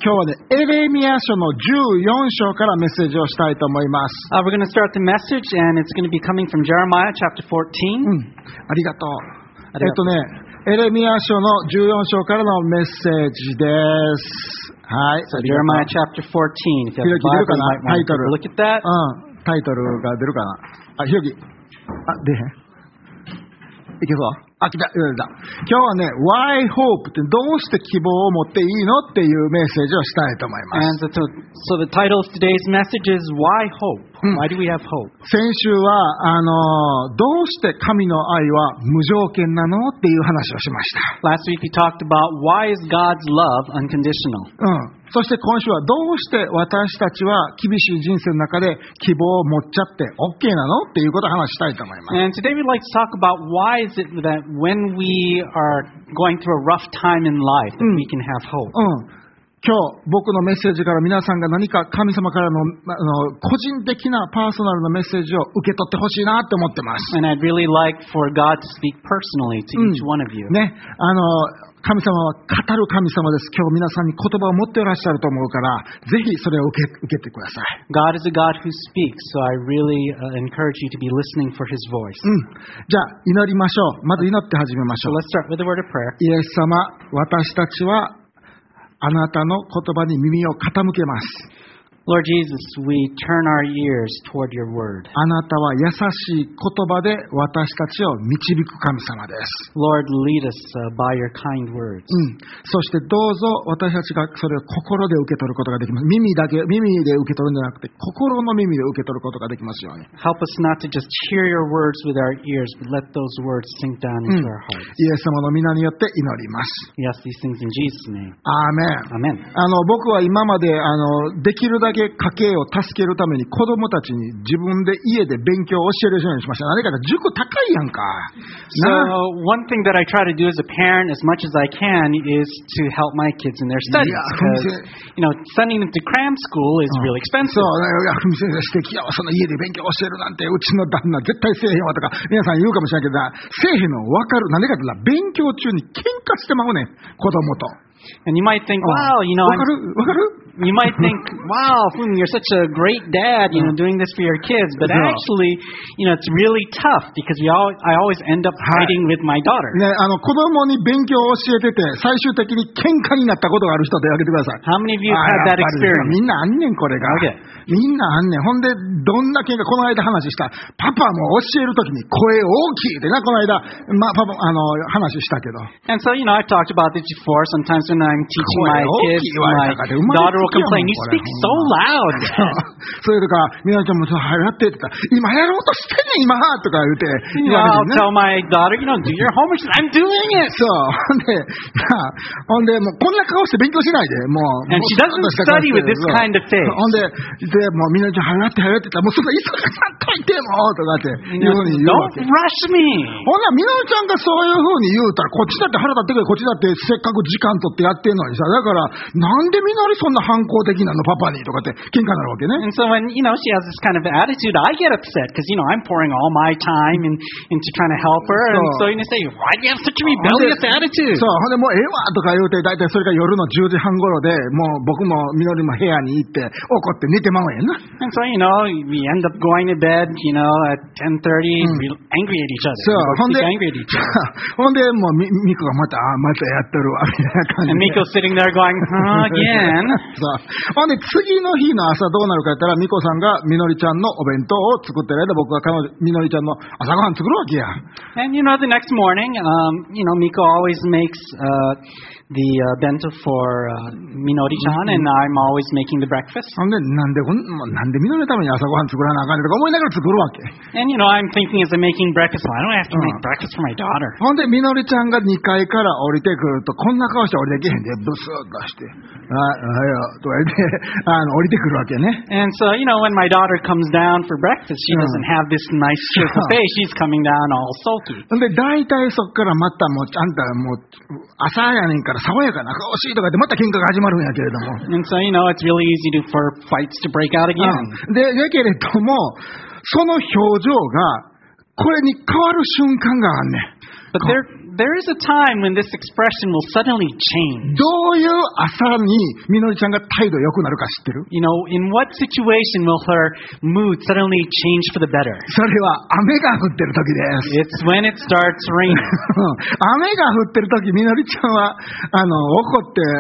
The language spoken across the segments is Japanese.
今日はね、エレミヤ書の14章からメッセージをしたいと思います。 We're going to start the message, and it's going to be coming from Jeremiah chapter 14. ありがとう。エレミヤ書の14章からのメッセージです。はい。 So Jeremiah chapter 14. If you have a Bible, you might want to take a look at that. タイトルが出るかな。ひろき。出へん。いけそう。来た。今日はね、Why Hope ってどうして希望を持っていいのっていうメッセージをしたいと思います。 And so the title of today's message is Why Hope? Why do we have hope? 先週はどうして神の愛は無条件なのっていう話をしました。 Last week we talked about why is God's love unconditional? そして今週はどうして私たちは厳しい人生の中で希望を持っちゃって OK なのっていうことを話したいと思います。 And today we'd like to talk about why is it that when we are going through a rough time in life that we can have hope. 今日僕のメッセージから皆さんが何か神様からの個人的なパーソナルなメッセージを受け取ってほしいなって思ってます。 And I'd really like for God to speak personally to each one of you. ね、神様は語る神様です。今日皆さんに言葉を持っていらっしゃると思うから、ぜひそれを受けてください。 God is a God who speaks, so I really encourage you to be listening for His voice. じゃあ祈りましょう。まず祈って始めましょう。 So let's start with a word of prayer. イエス様、私たちはあなたの言葉に耳を傾けます。 Lord Jesus, we turn our ears toward your word. あなたは優しい言葉で私たちを導く神様です。 Lord, lead us by your kind words. そしてどうぞ私たちがそれを心で受け取ることができます。耳で受け取るんじゃなくて、心の耳で受け取ることができますように。 Help us not to just hear your words with our ears, but let those words sink down into our hearts. イエス様の皆によって祈ります。 We ask these things in Jesus' name. アーメン。 Amen. 僕は今までできるだけ家計を助けるために子供たちに自分で家で勉強を教えるようにしました。何か塾高いやんか。 So one thing that I try to do as a parent as much as I can is to help my kids in their studies. Because, sending them to cram school is really expensive. そう、ふみ先生素敵やわ。その家で勉強教えるなんてうちの旦那絶対せえへんわとか皆さん言うかもしれないけど、せえへんの分かる。何かというと勉強中に喧嘩してまうねん、子供と。 And you might think, wow, わかる You might think, wow, you're such a great dad, doing this for your kids. But actually, it's really tough because I always end up fighting with my daughter. ね、子供に勉強を教えてて、最終的に喧嘩になったことがある人で挙げてください。 How many of you have had that experience? みんなあんねん、これが。 Okay. みんなあんねん。ほんで、どんな喧嘩、この間話した、パパも教えるときに声大きいってな、この間、パパ、話したけど。 And so, I've talked about this before. Sometimes when I'm teaching my kids, my daughter will complain, you speak so loud. それとか、みなちゃんもそうやってって言ったら、今やろうとしてんねん、今とか言うて。 I'll tell my daughter, do your homework. I'm doing it. そう。ほんで、もうこんな顔して勉強しないで、もう。 And she doesn't study with this kind of face. ほんで、もうみなちゃん、早ってって言ったら、もうそんな急がさんといてもとかっていうふうに言うわけ。 Don't rush me. ほんならみなちゃんがそういうふうに言うたら、こっちだって腹立ってくる、こっちだってせっかく時間取ってやってんのにさ、だから、なんでみなりそんな反抗的なのパパにとかって喧嘩になるわけね。 And so when, she has this kind of attitude, I get upset because, I'm pouring all my time into trying to help her. And so you say, why do you have such a rebellious attitude? そう、ほんでもうええわとか言うて、だいたいそれが夜の10時半頃で、もう僕もみのりも部屋に行って、怒って寝てまうやんな。 And so, we end up going to bed, at 10:30, angry at each other. そう、ほんで、 angry at each other. ほんで、もうミコがまたやってるわ、みたいな感じで。 And Miko's sitting there going, again. そう。ほんで、次の日の朝どうなるかやったら、ミコさんがみのりちゃんのお弁当を作ってる間、僕がみのりちゃんの朝ごはん作るわけや。 And the next morning, Miko always makes the bento for Minori-chan, and I'm always making the breakfast. ほんで、なんでみのりのために朝ごはん作らなあかんねとか思いながら作るわけ。 And I'm thinking as I'm making breakfast, why don't I have to make breakfast for my daughter? ほんで、みのりちゃんが2階から降りてくると、こんな顔して降りてけへんで、ブスッとして、とか言って、降りてくるわけね。 And so, when my daughter comes down for breakfast, she doesn't have this nice cheerful face. She's coming down all sulky. ほんで、大体そっからまたもう、あんたもう、朝やねんから爽やかな顔しいとかってまた喧嘩が始まるんやけれども。 And so, it's really easy for fights to break out again. で、やけれども、その表情が、これに変わる瞬間があんねん。 But there is a time when this expression will suddenly change. どういう朝にみのりちゃんが態度良くなるか知ってる？ You know, in what situation will her mood suddenly change for the better? それは雨が降ってる時です。 It's when it starts raining. 雨が降ってる時、みのりちゃんは怒って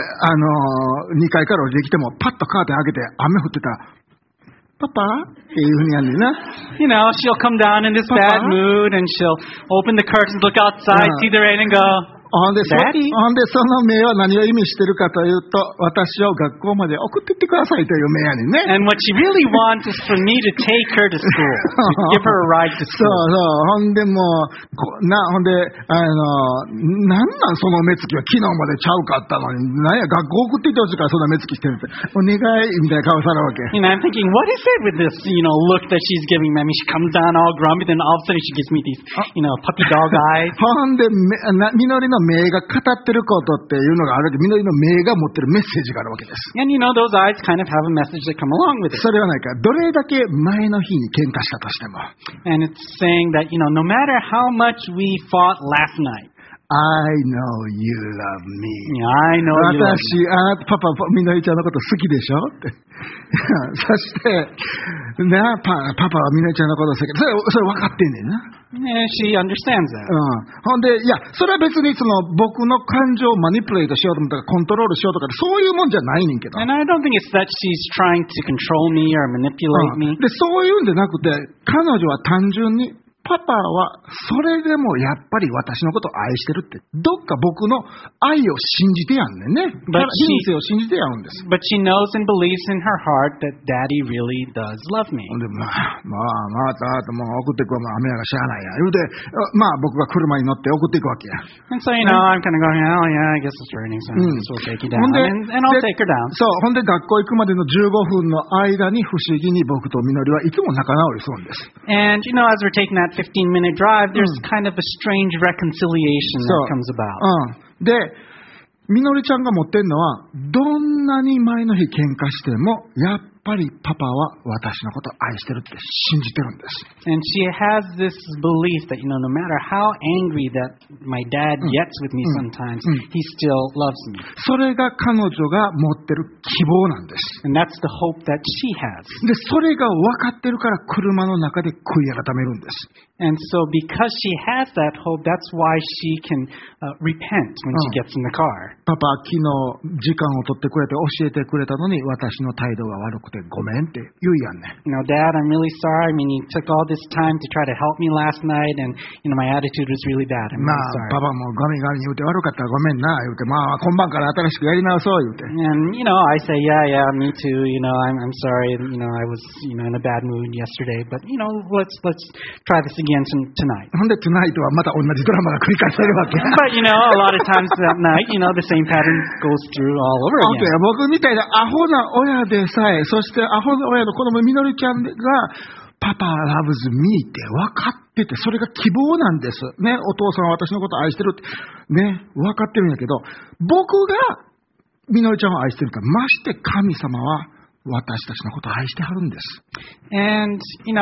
2階から降りてきてもパッとカーテン開けて雨降ってたらパパっていうふうにやるんだな。 You know, she'll come down in this bad mood and she'll open the curtains, look outside, see the rain and go, ほんでそ Daddy. の目は何を意味してるかというと、私を学校まで送ってってくださいという目やねんね。 And what she really wants is for me to take her to school, to give her a ride to そう school. ほんでもうほんでなんなんその目つきは昨日までちゃうかったのに、なんや学校送っていってほしいからそんな目つきしてるって、お願いみたいな顔されるわけ。 You know, I'm thinking, what is it with this, look that she's giving me? I mean, she comes down all grumpy, then all of a sudden she gives me these, puppy dog eyes. ほんでみのりの目が語ってることっていうのがあるわけ。みのりの目が持ってるメッセージがあるわけです。 And those eyes kind of have a message that come along with it. それはないか、どれだけ前の日に喧嘩したとしても。 And it's saying that, no matter how much we fought last night, I know you love me. I know you love me. パパ、みのりちゃんのこと好きでしょって。そして、パパはみのりちゃんのこと好き。それ分かってんねんな。 Yeah, she understands that. ほんで、それは別に僕の感情をマニプレートしようと思ったらコントロールしようとかそういうもんじゃないねんけど。 And I don't think it's that she's trying to control me or manipulate me. で、そういうんじゃなくて、彼女は単純に、パパはそれでもやっぱり私のことを愛してるってどっか僕の愛を信じてやんねんね。人生を信じてやるんです。 But she knows and believes in her heart that Daddy really does love me. でまたもう送っていくわ、雨やがしゃあないや言うて、僕が車に乗って送っていくわけや。 And so I'm kind of going, oh yeah, I guess it's raining, so we'll take you down, and I'll take her down. そう、ほんで学校行くまでの15分の間に不思議に僕とみのりはいつも仲直りするんです。 And as we're taking that 15-minute drive, there's kind of a strange reconciliation that comes about. で、みのりちゃんが持ってるのは、どんなに前の日喧嘩しても、やっぱりパパは私のことを愛してるって信じてるんです。 And she has this belief that, no matter how angry that my dad gets with me sometimes, he still loves me. それが彼女が持ってる希望なんです。 And that's the hope that she has. で、それが分かってるから車の中で悔い改めるんです。 And so because she has that hope, that's why she can repent when she gets in the car. パパ、昨日時間を取ってくれて教えてくれたのに私の態度が悪くてごめんって言うやんね。 Dad, I'm really sorry. I mean, you took all this time to try to help me last night, and my attitude was really bad. I'm really sorry. パパもガミガミ言うて悪かったらごめんな言うて、今晩から新しくやり直そう言うて。 And I say, yeah, me too. I'm sorry. I was in a bad mood yesterday, but let's try this again tonight. ほんで tonight はまた同じドラマが繰り返されるわけ。 But a lot of times that night, the same pattern goes through all over again. 僕みたいなアホな親でさえ、そしてアホな親の子供みのりちゃんがパパ loves me って分かってて、それが希望なんですね。お父さんは私のことを愛してるってね、分かってるんやけど、僕がみのりちゃんを愛してるから、まして神様は私たちのことを愛してはるんです。 And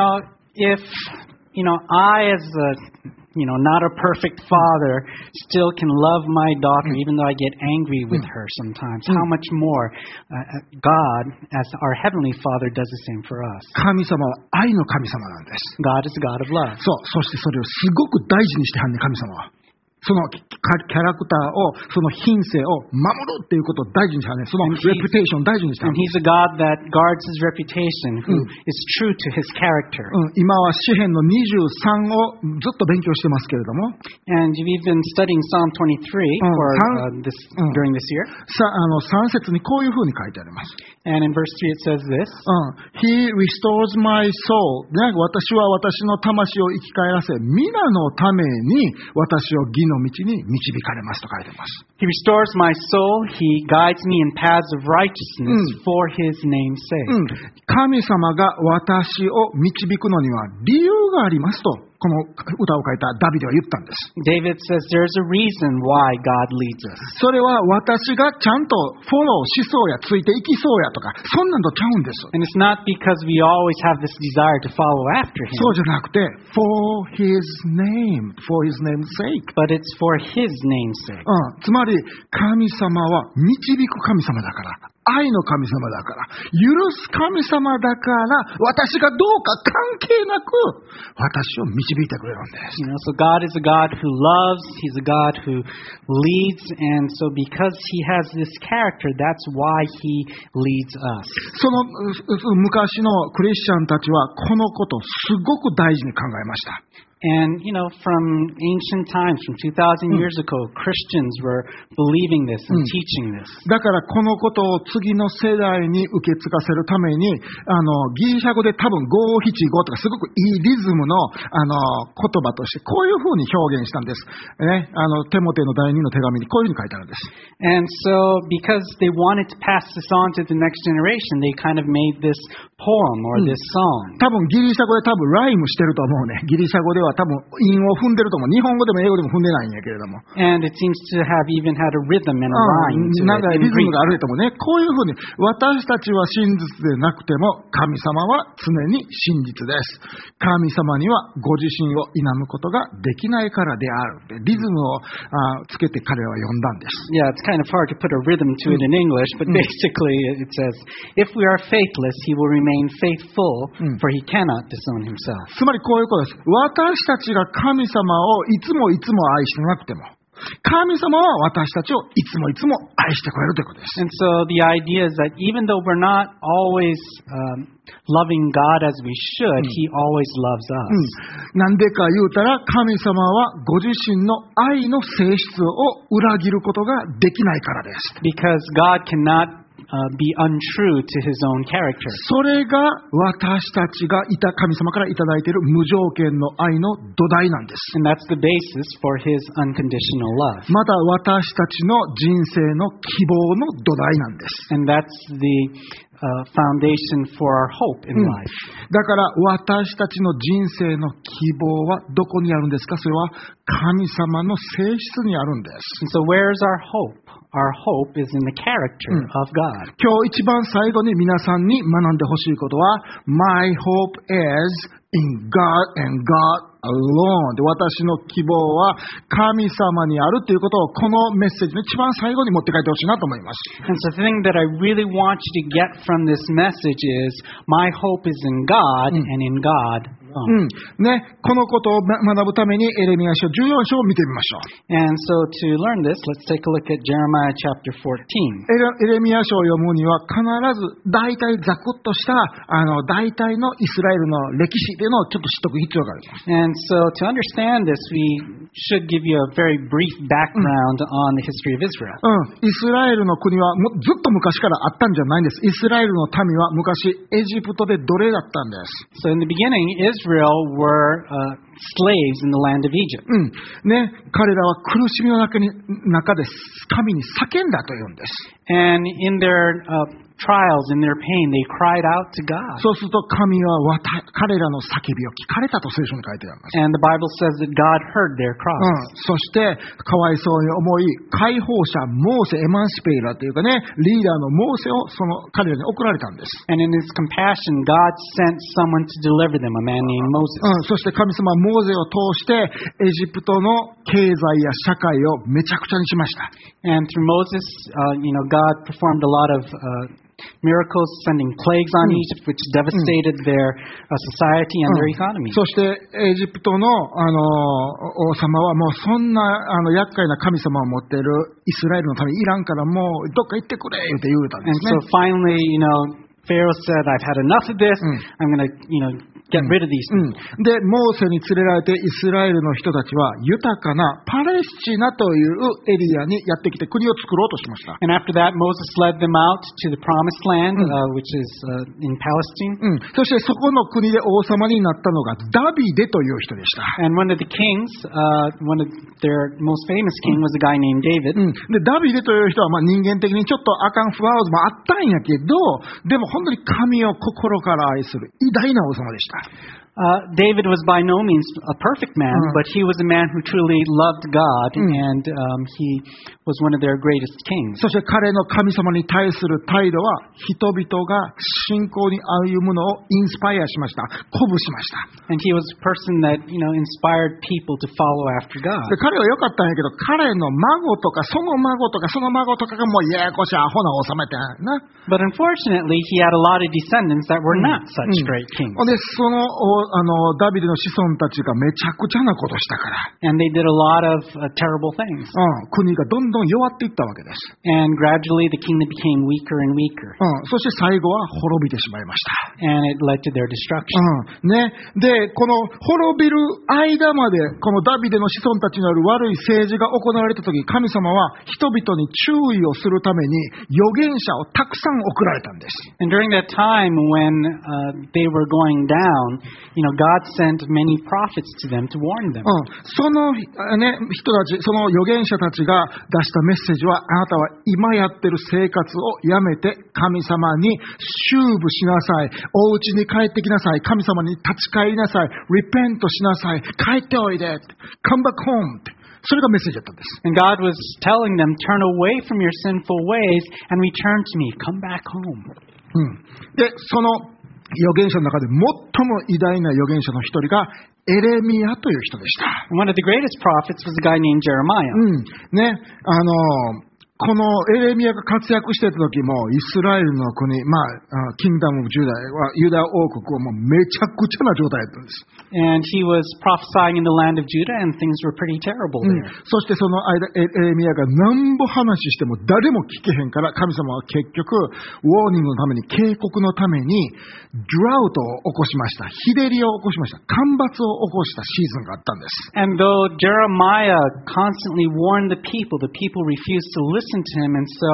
if I as not a perfect father still can love my daughter even though I get angry with her sometimes, how much more God as our heavenly Father does the same for us. 神様は愛の神様なんです。 God is a God of love. そう、そしてそれをすごく大事にしてはんねん、神様は。そのキャラクターを、その品性を守るっていうことを大事にしてはね、そのレプテーションを大事にしてはね。 And he's a God that guards his reputation, who is true to his character. 今は詩編の23をずっと勉強してますけれども。 And we've been studying Psalm 23 during this year. 3節にこういうふうに書いてあります。 And in verse 3 it says this. He restores my soul. ね、私は私の魂を生き返らせ、皆のために私を義の道に導かれますと書いてます。 He restores my soul. He guides me in paths of righteousness for his name's sake. 神様が私を導くのには理由がありますと、この歌を書いたダビデは言ったんです。 David says there's a reason why God leads us. それは私がちゃんとフォローしそうや、ついていきそうやとか、そんなんとちゃうんです。 And it's not because we always have this desire to follow after him. そうじゃなくて、for his name's sake. But it's for his name's sake. つまり、神様は導く神様だから。愛の神様だから、許す神様だから、私がどうか関係なく、私を導いてくれるんです。 So God is a God who loves, He's a God who leads, and so because He has this character, that's why He leads us. その昔のクリスチャンたちは、このことをすごく大事に考えました。 And, from ancient times, from 2,000 years ago, Christians were believing this and teaching this. だからこのことを次の世代に受け継がせるために、ギリシャ語で多分五七五とかすごくいいリズムの、言葉としてこういうふうに表現したんです。ね、テモテの第2の手紙にこういうふうに書いてあるんです。 And so, because they wanted to pass this on to the next generation, they kind of made this poem or this song. 多分ギリシャ語で多分ライムしてると思うね。ギリシャ語では多分韻を踏んでると思う。日本語でも英語でも踏んでないんやけれども。 And it seems to have even had a rhythm and a rhyme to it. なんかリズムがあると思うね。こういうふうに私たちは真実でなくても神様は常に真実です。神様にはご自身を否むことができないからである。リズムをつけて彼らは呼んだんです。 Yeah, it's kind of hard to put a rhythm to it in English, but basically it says, if we are faithless, he will remain faithful, for he cannot disown himself. つまりこういうことです。私たちが神様をいつもいつも愛してなくても、神様は私たちをいつもいつも愛してくれるということです。 And so the idea is that even though we're not always loving God as we should, He always loves us. なんでか言うたら、神様はご自身の愛の性質を裏切ることができないからです。 Because God cannot be untrue to His own character. それが私たちが神様からいただいている無条件の愛の土台なんです。 And that's the basis for His unconditional love. また私たちの人生の希望の土台なんです。 And that's the foundation for our hope in life. だから私たちの人生の希望はどこにあるんですか？それは神様の性質にあるんです。 And so where is our hope? Our hope is in the character of God. 今日一番最後に皆さんに学んでほしいことは My hope is in God and God alone で、私の希望は神様にあるということをこのメッセージの一番最後に持って帰ってほしいなと思います。 And so the thing that I really want you to get from this message is my hope is in God and in God alone. ね、このことを学ぶためにエレミヤ書14章を見てみましょう。 And so to learn this, let's take a look at Jeremiah chapter 14. エレミヤ書を読むには必ず大体ざくっとした大体のイスラエルの歴史というのをちょっと知っておく必要があります。 And so to understand this, we should give you a very brief background on the history of Israel. イスラエルの国はずっと昔からあったんじゃないんです。イスラエルの民は昔エジプトで奴隷だったんです。 So in the beginning, Israel were slaves in the land of Egypt. ね、彼らは苦しみの中で神に叫んだというんです。 And in their trials, in their pain, they cried out to God. そうすると神は彼らの叫びを聞かれたと聖書に書いてあります。 And the Bible says that God heard their cries. そしてかわいそうに思い解放者モーセエマンシペイラというかね、リーダーのモーセをその彼らに送られたんです。 And in His compassion, God sent someone to deliver them, a man named Moses. そして神様はモーセを通してエジプトの経済や社会をめちゃくちゃにしました。 And through Moses, God performed a lot of miracles, sending plagues on Egypt, which devastated their society and their economy. そしてエジプトの王様はもうそんな厄介な神様を持っているイスラエルのためにいらんからもうどっか行ってくれって言うたんですね。 And so finally, Pharaoh said, "I've had enough of this. I'm going to get rid of these people." で、モーセに連れられてイスラエルの人たちは豊かなパレスチナというエリアにやってきて国を作ろうとしました。 And after that, Moses led them out to the promised land, which is in Palestine. そしてそこの国で王様になったのがダビデという人でした。 And one of the kings, one of their most famous king was a guy named David. で、ダビデという人は人間的にちょっとあかん不合図もあったんやけど、でも本当に神を心から愛する偉大な王様でした。 David was by no means a perfect man, but he was a man who truly loved God, and he was one of their greatest kings. そして彼の神様に対する態度は、人々が信仰に歩むのをインスパイアしました。鼓舞しました。 And he was a person that, inspired people to follow after God. で、彼は良かったんやけど、彼の孫とか、その孫とか、その孫とかがもうややこしいアホな王様やったんやな。 But unfortunately, he had a lot of descendants that were not such great kings. で、そのダビデの子孫たちがめちゃくちゃなことしたから。 And they did a lot of terrible things. 国がどんどん弱っていったわけです。 And gradually the kingdom became weaker and weaker. そして最後は滅びてしまいました。 And it led to their destruction. で、この滅びる間まで、このダビデの子孫たちによる悪い政治が行われたとき、神様は人々に注意をするために預言者をたくさん送られたんです。 And during that time when they were going down, God sent many prophets to them to warn them. その、人たち、その預言者たちが出したメッセージは、あなたは今やってる生活をやめて神様に修部しなさい。お家に帰ってきなさい。神様に立ち返りなさい。repentしなさい。帰っておいで。come back home. それがメッセージだったんです。 And God was telling them, turn away from your sinful ways and return to me. Come back home. で、その預言者の中で最も偉大な預言者の一人がエレミヤという人でした。 One of the greatest prophets was a guy named Jeremiah. このエレミヤが活躍していた時も、イスラエルの国、キングダム・ジュダはユダ王国はもうめちゃくちゃな状態だったんです。 And he was prophesying in the land of Judah, and things were pretty terrible there. そしてその間、エレミヤが何ぼ話しても誰も聞けへんから、神様は結局、ウォーニングのために、警告のために、ドラウトを起こしました。日照りを起こしました。干ばつを起こしたシーズンがあったんです。 And though Jeremiah constantly warned the people refused to listen to him, and so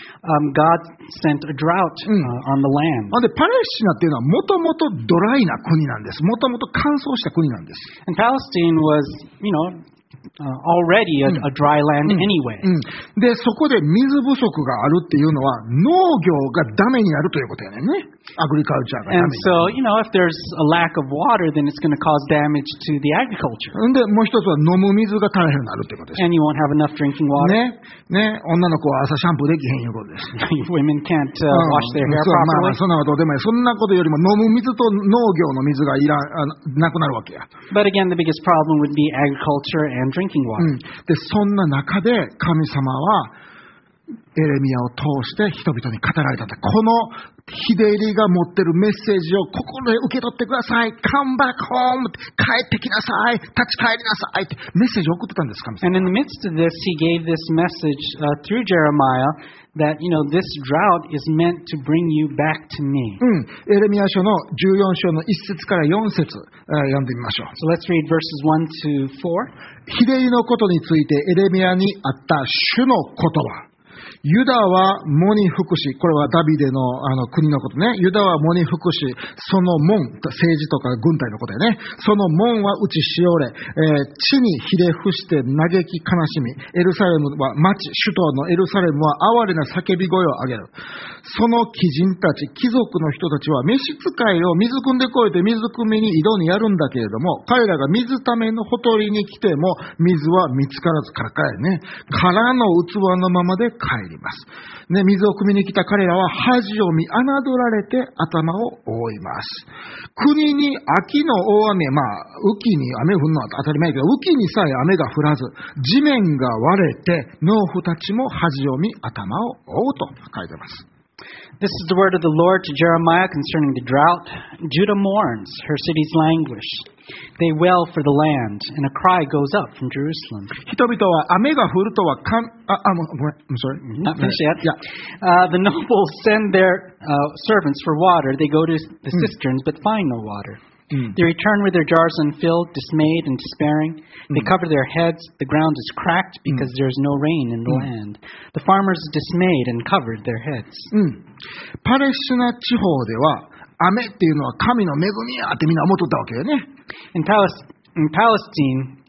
God sent a drought on the land. で、パレスチナっていうのはもともとドライな国なんです。もともと乾燥した国なんです。 And Palestine was, already a dry land anyway. で、そこで水不足があるっていうのは農業がダメになるということやねんね。アグリカルチャーがダメになる。 And so, if there's a lack of water, then it's going to cause damage to the agriculture. で、もう一つは飲む水が大変になるということです。 And you won't have enough drinking water. 女の子は朝シャンプーできへんいうことです。 Women can't wash their hair properly. そんなことどうでもいい。そんなことよりも飲む水と農業の水がなくなるわけや。 But again, the biggest problem would be agriculture and drinking water. で、そんな中で神様はエレミヤを通して人々に語られたんだ。この日照りが持ってるメッセージを心で受け取ってください。Come back home. 帰ってきなさい。立ち返りなさいってメッセージを送ってたんです、神様。 And in the midst of this, he gave this message through Jeremiah that, this drought is meant to bring you back to me. エレミヤ書の14章の1節から4節読んでみましょう。 So let's read verses 1 to 4. 日照りのことについてエレミヤにあった主の言葉。ユダは喪に服し、これはダビデの国のことね。ユダは喪に服し、その門、政治とか軍隊のことやね。その門は打ちしおれ、地にひれ伏して嘆き悲しみ、エルサレムは町、首都のエルサレムは哀れな叫び声を上げる。その貴人たち、貴族の人たちは召使いを水汲んでこいて水汲みに井戸にやるんだけれども、彼らが水ためのほとりに来ても水は見つからずからかやね。空の器のままで帰ります。ね、水を汲みに来た彼らは恥を見侮られて頭を覆います。国に秋の大雨、雨季に雨降るのは当たり前だけど、雨季にさえ雨が降らず、地面が割れて農夫たちも恥を見頭を覆うと書いてます。 This is the word of the Lord to Jeremiah concerning the drought. Judah mourns, her cities languish. They wail for the land, and a cry goes up from Jerusalem. 人々は雨が降るとはごめん、I'm sorry. Not finished yet. Yeah. The nobles send their servants for water. They go to the cisterns, but find no water. They return with their jars unfilled, dismayed and despairing. They cover their heads. The ground is cracked because there is no rain in the land. The farmers dismayed and covered their heads. パレスチナ地方では雨っていうのは神の恵みやってみんな思っとったわけよね。 In Palestine,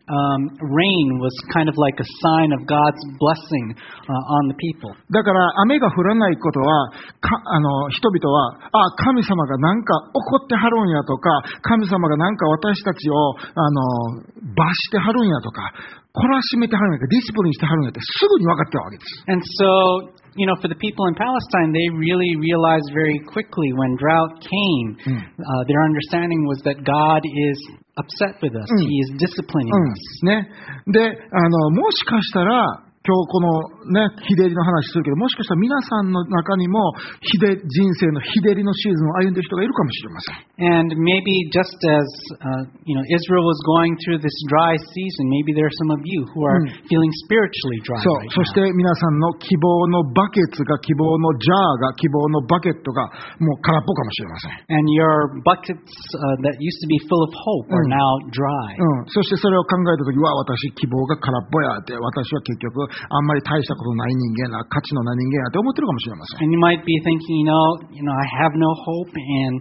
rain was kind of like a sign of God's blessing on the people. だから雨が降らないことは、人々は、神様がなんか怒ってはるんやとか、神様がなんか私たちを罰してはるんやとか、懲らしめてはるんやとか、ディスプリンしてはるんやってすぐに分かってるわけです。 And so, for the people in Palestine, they really realized very quickly when drought came, their understanding was that God is upset with us. He is disciplining us. ね。で、もしかしたら、今日このね、日照りの話するけど、もしかしたら皆さんの中にも人生の日照りのシーズンを歩んでいる人がいるかもしれません。 And maybe just as Israel was going through this dry season, maybe there are some of you who are feeling spiritually dry. そして皆さんの希望のバケツが、希望のジャーが、希望のバケットがもう空っぽかもしれません。 And your buckets that used to be full of hope are now dry. そしてそれを考えたときは、私希望が空っぽやって、私は結局あんまり大したことない人間な、価値のない人間やって思ってるかもしれません。 And you might be thinking, I have no hope, and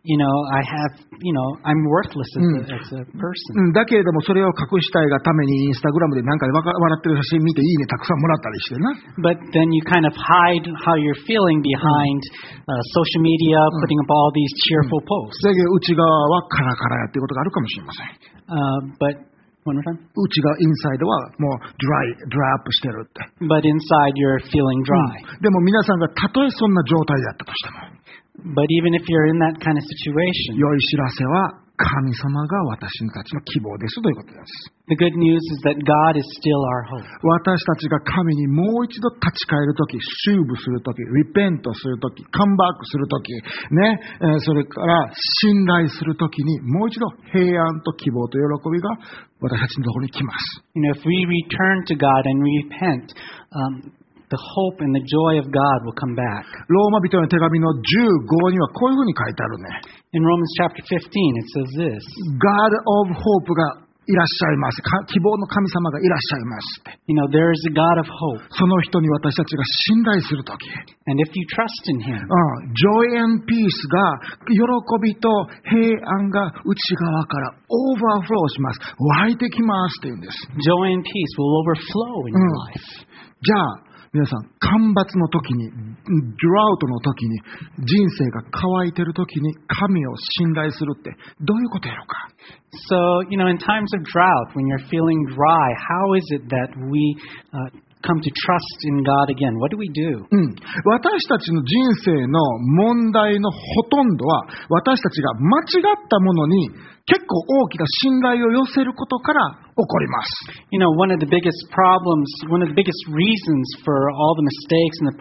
I'm worthless as a person. だけれどもそれを隠したいがためにインスタグラムでなんか笑ってる写真見ていいねたくさんもらったりしてな。 But then you kind of hide how you're feeling behind social media, putting up all these cheerful posts. だけど内側はカラカラやっていうことがあるかもしれません。 But one more time. 内側インサイドはもうドライアップしてるって。 But inside you're feeling dry. でも皆さんがたとえそんな状態だったとしても。 But even if you're in that kind of situation, 良い知らせは神様が私たちの希望ですということです。 The good news is that God is still our hope. 私たちが神にもう一度立ち返るとき、シューブするとき、リペントするとき、カムバックするとき、ね、それから信頼するときにもう一度平安と希望と喜びが私たちのところに来ます。 If we return to God and repent, the hope and the joy of God will come back. ローマ人の手紙の15にはこういうふうに書いてあるね。 In Romans chapter 15 it says this. God of hope がいらっしゃいます。希望の神様がいらっしゃいますって。 there is a God of hope. その人に私たちが信頼するとき。 And if you trust in Him. Joy and peace が喜びと平安が内側からオーバーフローします。湧いてきますって言うんです。 Joy and peace will overflow in your life. じゃあ皆さん、干ばつの時に、ドラウトの時に、人生が乾いている時に神を信頼するってどういうことやろうか。 So, in times of drought, when you're feeling dry, how is it that we come to trust in God again? What do we do? 私たちの人生の問題のほとんどは、私たちが間違ったものに結構大きな信頼を寄せることから起こります。 One of the biggest problems, one of the biggest reasons for all the mistakes and the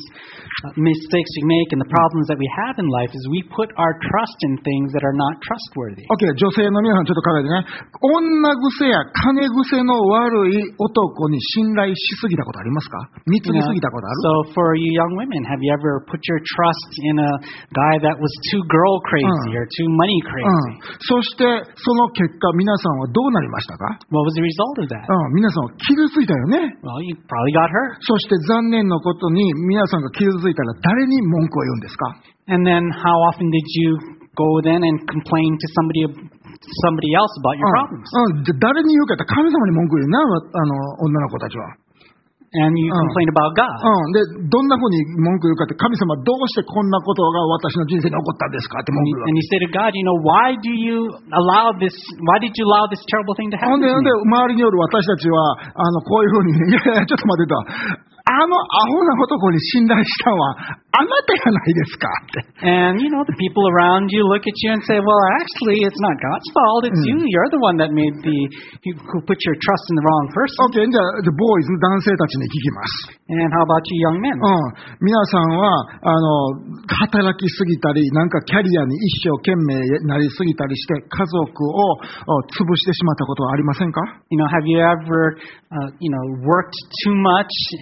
mistakes we make and the problems that we have in life is we put our trust in things that are not trustworthy. OK、女性の皆さんちょっと考えてね。女癖や金癖の悪い男に信頼しすぎたことありますか？見つめすぎたことある？ So for you young women, have you ever put your trust in a guy that was too girl crazy or too money crazy? そしてその結果皆さんはどうなりましたか？ What was the result of that? 皆さんは傷ついたよね。 Well, you probably got hurt. そして残念なことに皆さんが傷ついたら誰に文句を言うんですか？ And then how often did you go then and complain to somebody else about your problems? 誰に言うかって神様に文句言うな、女の子たちは。 And you complain about God. で、どんなふうに文句言うかって、神様どうしてこんなことが私の人生に起こったんですかって文句言う。 And you say to God, why did you allow this terrible thing to happen to me? で、周りによる私たちは、こういうふうに、いやいや、ちょっと待ってと。アホな男に信頼したのはあなたじゃないですかって。 And the people around you look at you and say, well, actually, it's not God's fault. It's you. You're the one that who put your trust in the wrong person. Okay, じゃあ、ボーイズ、男性たちに聞きます。 And how about you young men? 皆さんは、働きすぎたり、なんかキャリアに一生懸命なりすぎたりして、家族を潰してしまったことはありませんか？ Have you ever, worked too much and you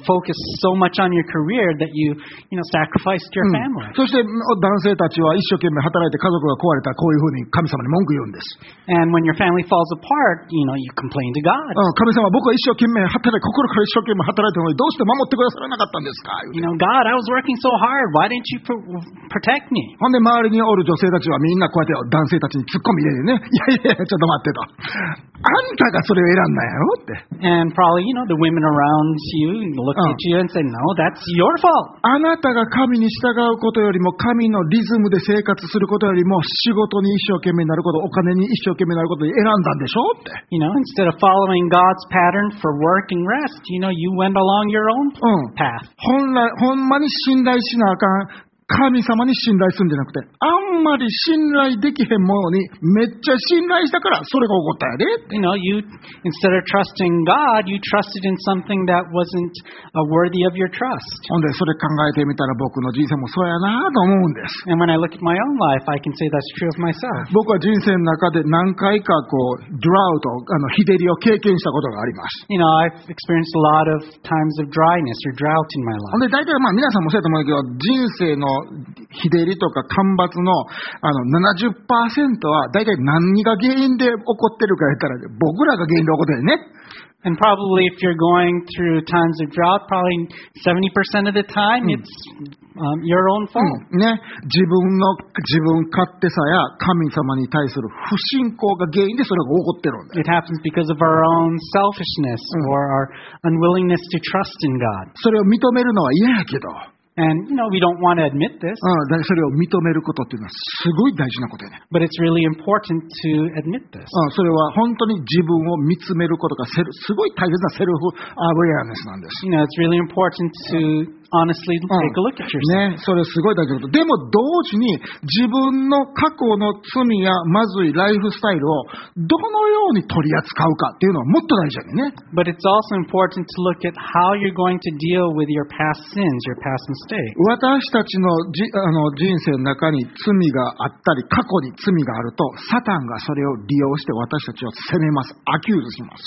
focus so much on your career that you sacrificed your family. そして男性たちは一生懸命働いて家族が壊れたらこういうふうに神様に文句言うんです。 And when your family falls apart, you complain to God. 神様、僕は一生懸命心から一生懸命働いたのにどうして守ってくださらなかったんですか。 God, I was working so hard. Why didn't you protect me? ほんで周りにおる女性たちはみんなこうやって男性たちに突っ込み入れてね、いやいやちょっと待ってと、あんたがそれを選んだんやろって。 And probably the women around you look at you and say, no, that's your fault. あなたが神に従うことよりも神のリズムで生活することよりも仕事に一生懸命になること、お金に一生懸命になることに選んだんでしょって。 Instead of following God's pattern for work and rest, you went along your own path. ほんまに信頼しなあかん。神様に信頼するんじゃなくて、あんまり信頼できへんものにめっちゃ信頼したからそれが起こったんやで。 Instead of trusting God, you trusted in something that wasn't worthy of your trust. ほんでそれ考えてみたら僕の人生もそうやなと思うんです。 And when I look at my own life, I can say that's true of myself. 僕は人生の中で何回かドラウト、日照りを経験したことがあります。 I've experienced a lot of times of dryness or drought in my life. ほんで大体皆さんもそうやと思うけど、人生の日照りとか干ばつの70% は大体何が原因で起こってるか言ったら僕らが原因で起こってるね。 And probably if you're going through times of drought, probably 70% of the time it's your own fault. ね、自分勝手さや神様に対する不信仰が原因でそれが起こってるんだ。 It happens because of our own selfishness or our unwillingness to trust in God. それを認めるのは嫌やけど。 And, we don't want to admit this. それを認めることっていうのはすごい大事なことやね。 But it's really important to admit this. それは本当に自分を見つめることがすごい大切なセルフアウェアネスなんです。 It's really important to honestly take a look at yourself. ね、それすごい大事なこと。でも同時に自分の過去の罪やまずいライフスタイルをどのように取り扱うかっていうのはもっと大事だよね。 But it's also important to look at how you're going to deal with your past sins, your past mistakes. 私たちの人生の中に罪があったり過去に罪があるとサタンがそれを利用して私たちを責めます。アキューズします。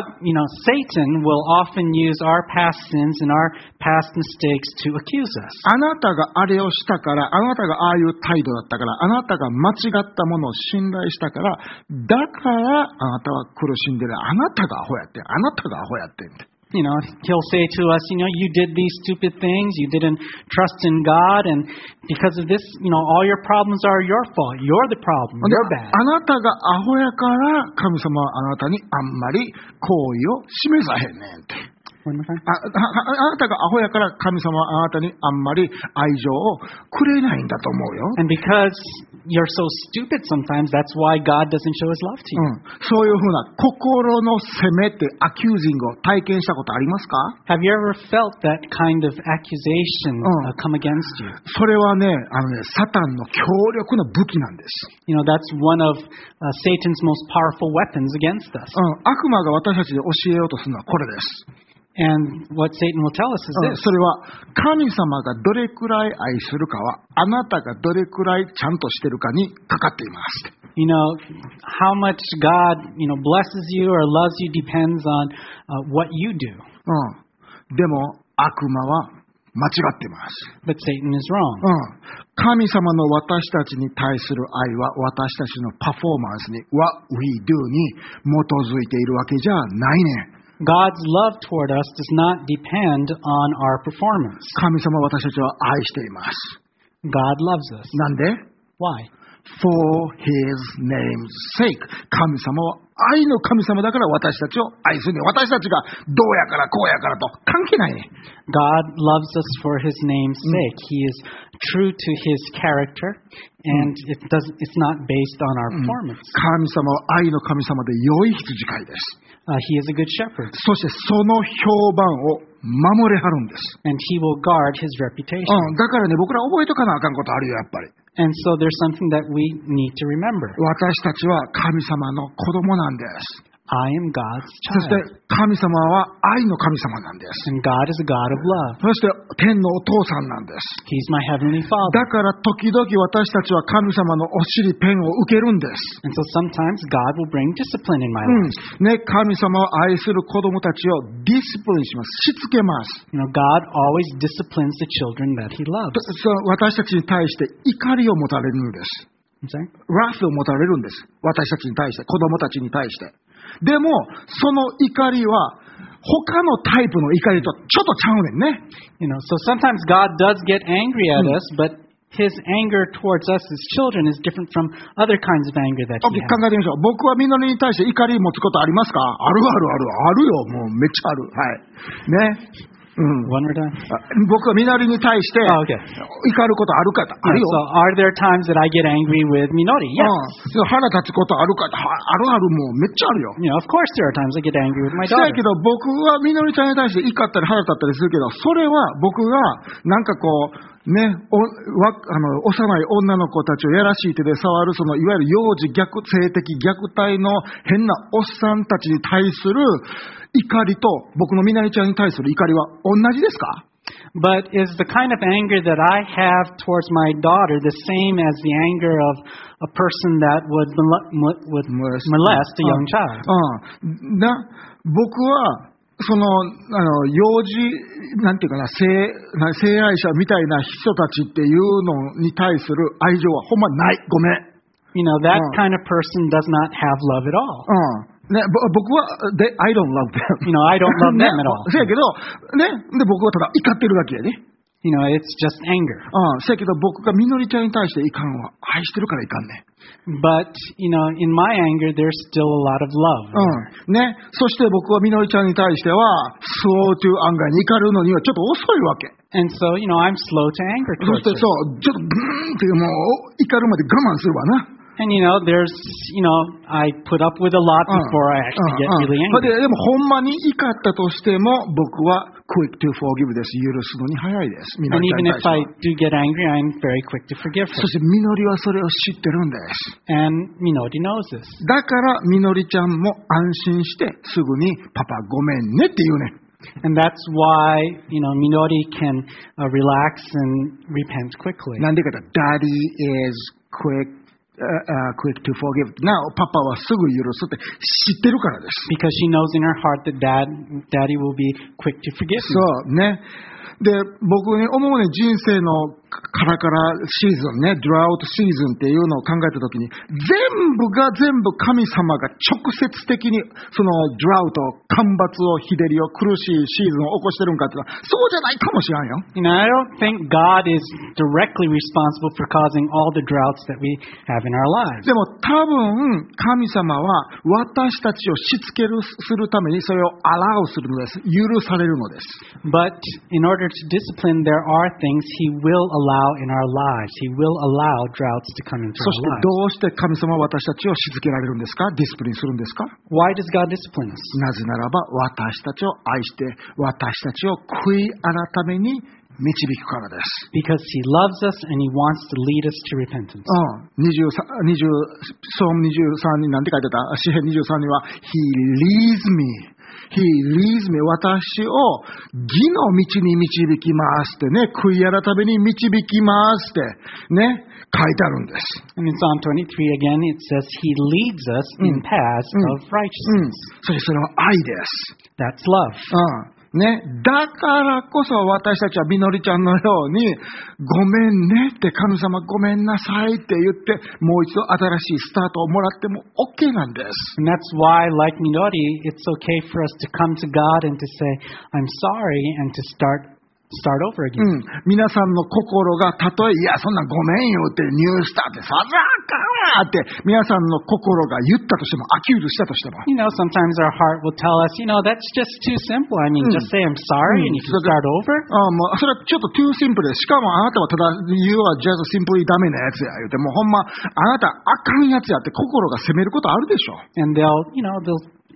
Satan will often use our past sins and our past mistakes to accuse us. あなたがあれをしたから、あなたがああいう態度だったから、あなたが間違ったものを信頼したから、だからあなたは苦しんでる。あなたがアホやって、あなたがアホやってって。 He'll say to us, you did these stupid things, you didn't trust in God, and because of this, all your problems are your fault. You're the problem. You're bad. あなたがアホやから神様はあなたにあんまり好意を示さへんねんって。あなたがアホやから神様はあなたにあんまり愛情をくれないんだと思うよ。 And because you're so stupid sometimes, that's why God doesn't show His love to you. そういうふうな心の責めってアキュージングを体験したことありますか？ Have you ever felt that kind of accusation come against you? それはね、サタンの強力な武器なんです。 That's one of Satan's most powerful weapons against us. 悪魔が私たちに教えようとするのはこれです。 And what Satan will tell us is this. それは神様がどれくらい愛するかはあなたがどれくらいちゃんとしてるかにかかっています。 How much God, blesses you or loves you depends on what you do. でも悪魔は間違ってます。 But Satan is wrong. 神様の私たちに対する愛は私たちのパフォーマンスに What we do に基づいているわけじゃないねん。 God's love toward us does not depend on our performance. 神様は私たちは愛しています。 God loves us. なんで？ Why? For His name's sake. 神様は愛の神様だから私たちを愛するね。私たちがどうやからこうやからと関係ないね。 God loves us for His name's sake. He is true to His character, and it's not based on our performance. 神様は愛の神様で良い羊飼いです。 He is a good shepherd. そしてその評判を守れはるんです。 And He will guard His reputation. だからね、僕ら覚えとかなあかんことあるよ、やっぱり。 And so there's something that we need to remember. 私たちは神様の子供なんです。 I am God's そして child. 神様は愛の神様なんです。 And God is a God of love. そして天のお父さんなんです。 He's my heavenly だ Father. から時々私たちは神様のお尻ペンを受けるんです。 And so sometimes God will bring discipline in my うん life. ね、神様を愛する子供たちをディスプリンします。しつけます。 You know, God always disciplines the children that He loves. そう私たちに対して怒りを持たれるんです。 I'm sorry? ラスを持たれるんです。私たちに対して、子供たちに対して。でも、その怒りは、他のタイプの怒りとちょっとちゃうねんね。 You know, so sometimes God does get angry at us, but His anger towards us as children is different from other kinds of anger that He OK、考 has. えてみましょう。僕はみのりに対して怒り持つことありますか？あるあるよ。もうめっちゃある。はい。ね。うん。 One more time. 僕はみのりに対して Oh, okay. 怒ることあるか？ある Yeah, よ。 so are there times that I get angry with Minori? Yes. 腹立つことあるか？あるもうめっちゃあるよ。 You know, of course there are times I get angry with my だ daughter. けど僕はみのりちゃんに対して怒ったり腹立ったりするけど、それは僕がなんかこうね、幼い女の子たちをやらしい手で触るそのいわゆる幼児性的虐待の変なおっさんたちに対する怒りと僕のみなりちゃんに対する怒りは同じですか？ But is the kind of anger that I have towards my daughter the same as the anger of a person that would molest a young child? 僕はその幼児なんていうかな、性愛者みたいな人たちっていうのに対する愛情はほんまない。ごめん。 You know, that kind of person does not have love at all. ね、僕はI don't love them. You know, I don't love them at all. せやけどね、で僕はただ怒ってるだけやね。 You know, it's just anger. せやけど僕がみのりちゃんに対していかんは愛してるからいかんね。 But, you know, in my anger, there's still a lot of love. ね、そして僕はみのりちゃんに対してはslow to anger に怒るのにはちょっと遅いわけ。 And so, you know, I'm slow to anger そ towards して her. そうちょっとブーンってもう怒るまで我慢するわな。 And, you know, there's, you know, I put up with a lot before I actually get really で angry. でもほんまに怒ったとしても僕は quick to forgive です。許すのに早いです。みの And りちゃん even に対 if して I do get angry, I'm very quick to forgive は。 her. そしてみのりはそれを知ってるんです。 And Minori knows this. だからみのりちゃんも安心してすぐにパパごめんねって言うね。 And that's why, you know, Minori can relax and repent quickly. なんでかというと Daddy is quick to forgive. なおパパはすぐ許すって知ってるからです。 Because she knows in her heart that Daddy will be quick to forgive me. そうね。で、僕に思うね、人生のカラカラシーズンね、ドラウトシーズンっていうのを考えたときに、全部神様が直接的にそのドラウト、干ばつを、日照りを、苦しいシーズンを起こしてるんかっていうのは、そうじゃないかもしれんよ。 You know, I don't think God is directly responsible for causing all the droughts that we have in our lives. でも多分、神様は私たちをしつけるするためにそれをアラウするのです。許されるのです。 But in order to discipline, there are things He will allow in our lives. He will allow droughts to come into そして our ど lives. うして神様は私たちをしつけられるんですか？ディスプリンするんですか？ Why does God discipline us? なぜならば私たちを愛して私たちを悔い改めに導くからです。 Because He loves us and He wants to lead us to repentance. Psalm 23に何て書いてた？詩編23には He leads me 私を義の道に導きますってね、悔い改めに導きますってね、書いてあるんです。 And in Psalm 23 again, it says He leads us in paths of righteousness. そしてそれは愛です。 That's love. ね、だからこそ私たちはみのりちゃんのようにごめんねって神様ごめんなさいって言ってもう一度新しいスタートをもらっても OK なんです。 And that's why, like Minori, it's okay for us to come to God and to say, I'm sorry, and to start over again. 皆さんの心がたとえいやそんなごめんよってニュースターってそらあかんわって皆さんの心が言ったとしてもアキューズしたとしても You know, sometimes our heart will tell us, you know, that's just too simple. I mean, just say I'm sorry and you can start over. もうそれはちょっとトゥーシンプルでしかもあなたはただ You are just simply ダメなやつや言うてもうほんまあなたあかんやつやって心が責めることあるでしょ。 And they'll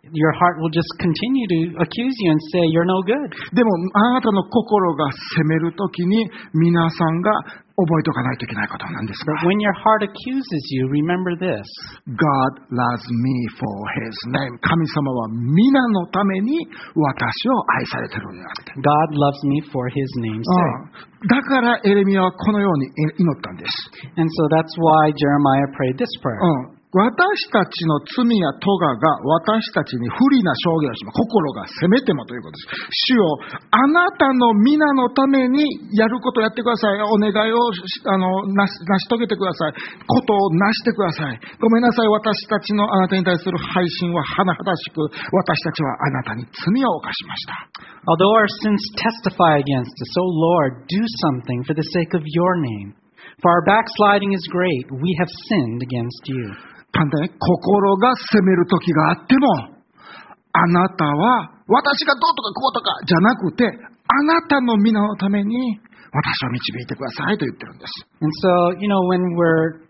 your heart will just continue to accuse you and say you're no good. でもあなたの心が責めるときに皆さんが覚えておかないといけないことなんですが、 But when your heart accuses you, remember this. God loves me for His name. 神様は皆のために私を愛されているんだって。 God loves me for His name's sake. だからエレミヤはこのように祈ったんです。 And so that's why Jeremiah prayed this prayer. 私たちの罪や咎が私たちに不利な証言をします。心が責めてもということです。主よ、あなたの皆のためにやることをやってください。お願いを成し遂げてください。ことを成してください。ごめんなさい。私たちのあなたに対する配信は甚だしく、私たちはあなたに罪を犯しました。 Although our sins testify against us, O Lord, do something for the sake of your name. For our backsliding is great. We have sinned against you. 簡単に心が責める時があっても、あなたは私がどうとかこうとかじゃなくて、あなたの皆のために私を導いてくださいと言ってるんです。 And so, when we're,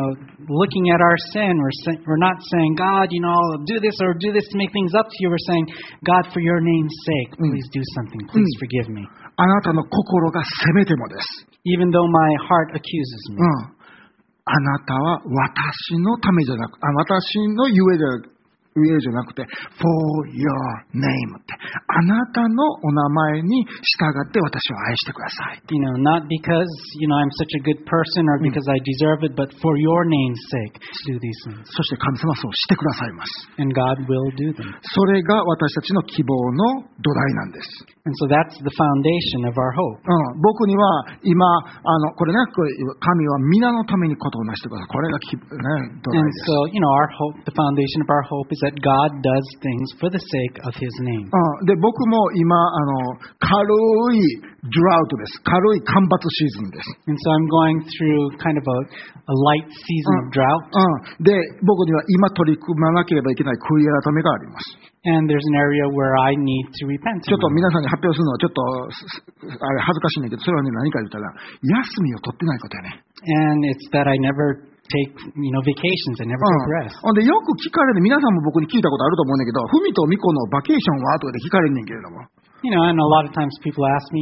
looking at our sin, we're not saying, God, do this or do this to make things up to you. We're saying, God, for your name's sake, please do something. Please forgive me. あなたの心が責めてもです。 Even though my heart accuses me. あなたは私のためじゃなく、私のゆえじゃなくて、for your name って、あなたのお名前に従って私を愛してください。 Not because, I'm such a good person or because I deserve it, but for your name's sake, do these things. そして神様はそうしてくださいます。 And God will do them. それが私たちの希望の土台なんです。 And so that's the foundation of our hope. 僕には今、これね、神は皆のためにことをなしてください。これが土台です。 And so, our hope, the foundation of our hope is that God does things for the sake of His name. で、僕も今、軽いドラウトです。軽い干ばつシーズンです。 And so I'm going through kind of a light season of drought. で、僕には今取り組まなければいけない悔い改めがあります。 And there's an area where I need to repent. ちょっと皆さんに発表するのはちょっとあれ恥ずかしいんだけど、それはね、何か言ったら休みを取ってないことやね。 And it's that I never take, vacations. I never take rest. で、よく聞かれる、皆さんも僕に聞いたことあると思うんだけど、ふみとみこのバケーションはとかで聞かれるんだけれども。 And a lot of times people ask me,